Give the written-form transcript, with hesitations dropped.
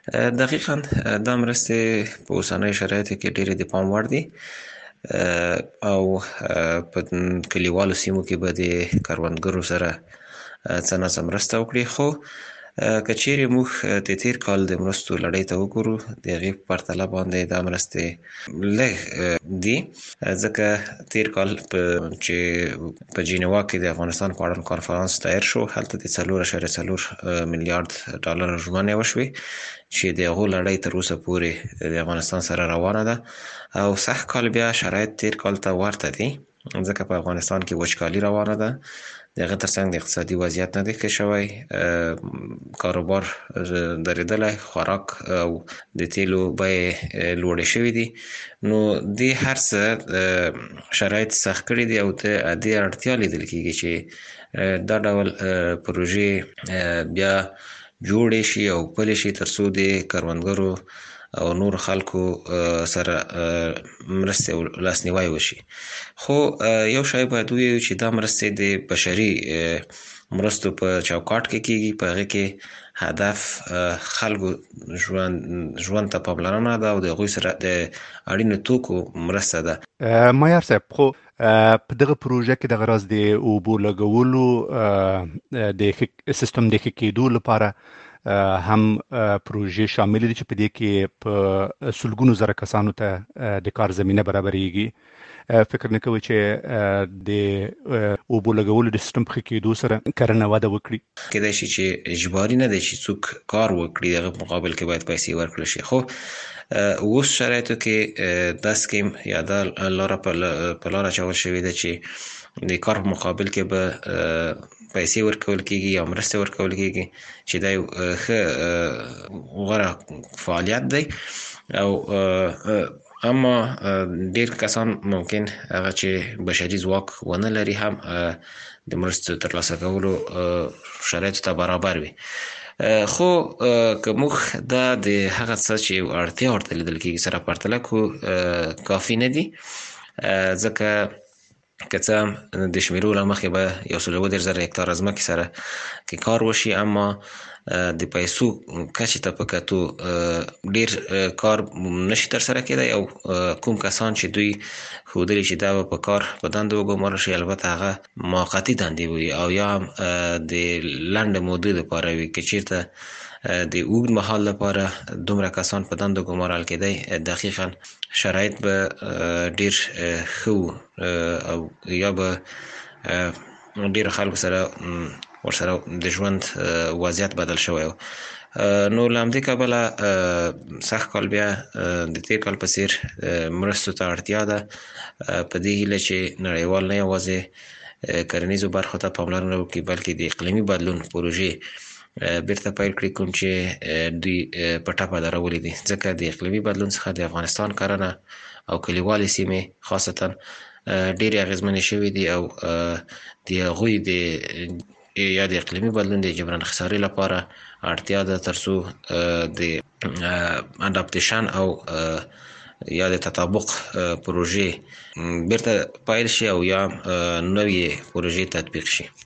دقیقاً دا مرستې په اوسنیو شرایطو کې ډېرې د پام وړ دي او په کلیوالو سیمو کې به د کروندګرو سره څه ناڅه مرسته وکړي، خو که چیرې موږ د تیر کال د مرستو لړۍ ته وګورو، د هغې په پرتله باندې دا مرستې لږ دي، ځکه تیر کال چې په جنیوا کې د افغانستان په اړه کنفرانس دایر شو، هلته د 4.4 میلیارډ ډالر ژمنې وشوې چې د هغو لړۍ تر اوسه پورې د افغانستان سره روانه ده او سږ کال بیا شرایط تیر کال ته ورته دي، ځکه په افغانستان کې وچکالي روانه ده. د هغه ترڅنګ د اقتصادي وضعیت نه دی ښه شوی، کاروبار درېدلی، خوراک او د تیلو بیې لوړې شوې دي. نو دې هر څه شرایط سخت کړي دي او دې اړتیا لیدل کېږي چې دا ډول پروژې بیا جوړې شي او پلې شي، ترڅو د کروندګرو او نور خلکو سره مرستې او لاسنیوی وشي. خو یو شی باید ووایو چې دا مرستې د بشري مرستو په چوکاټ کې کېږي، په هغې کې هدف خلکو ژوند ته پاملرنه ده او د هغوی سره د اړینو توکو مرسته ده. مایار صاحب، خو په دغه پروژه کې دغه راز د اوبو لګولو د سیستم د ښه کېدو لپاره هم پروژې شامل دي چې په دې کې په سلګونو زره کسانو ته د کار زمینه برابرېږي. فکر نه کوي چې د اوبو لګولو د سیستم په ښه کېدو سره کرنه وده وکړي؟ کېدای شي چې اجباري نه دی چې څوک کار وکړي، دغه په مقابل کې باید پیسې ورکړل شي، خو اوس شرایطو کې دا سکیم یا دا لاره په لاره اچول شوې ده چې د کار په مقابل کې به پیسې ورکول کېږي یا مرستې ورکول کېږي، چې دا یو ښه غوره فعالیت دی. او اما ډېر کسان ممکن هغه چې بشري ځواک ونه لري هم د مرستو ترلاسه کولو شرایطو ته برابر وي. خو که موږ دا د هغه څه چې اړتیا ورته لیدل کېږي سره پرتله کړو، کافي نه دي، ځکه که څه هم د شمیرو له مخې به 130,000 هکتاره ځمکې سره کې کار وشي، اما د پیسو کچې ته په کتو ډېر کار نشي ترسره کېدی او کوم کسان چې دوی ښودلي چې دا به په کار په دندو وګمارل شي، البته هغه موقتي دندې وي او یا هم د لنډې مودې لپاره وي. که چېرته د اوږد مهال لپاره دومره کسان په دندو ګمارل کېدی، دقیقاً شرایط به ډېر ښه وو او یا به ډېرو خلکو سره ورسره د ژوند وضعیت بدل شوی و. نو له همدې کبله سږ کال بیا د تیر کال په څېر مرستو ته اړتیا ده، په دې هیله چې نړیوال نه یوازې کرنیزو برخو ته پاملرنه وکړي، بلکې د اقلیمي بدلون پروژې بیرته پیل کړي، کوم چې دوی په ټپه درولې دي، ځکه د اقلیمي بدلون څخه د افغانستان کرنه او کلیوالې سیمې خاصتا ډېرې اغېزمنې شوې دي او د هغوی د یا د اقلیمي بدلون د جبران خسارې لپاره اړتیا ده ترڅو د اډاپټیشن او یا د تطابق پروژې بیرته پیل شي او یا نوې پروژې تطبیق شي.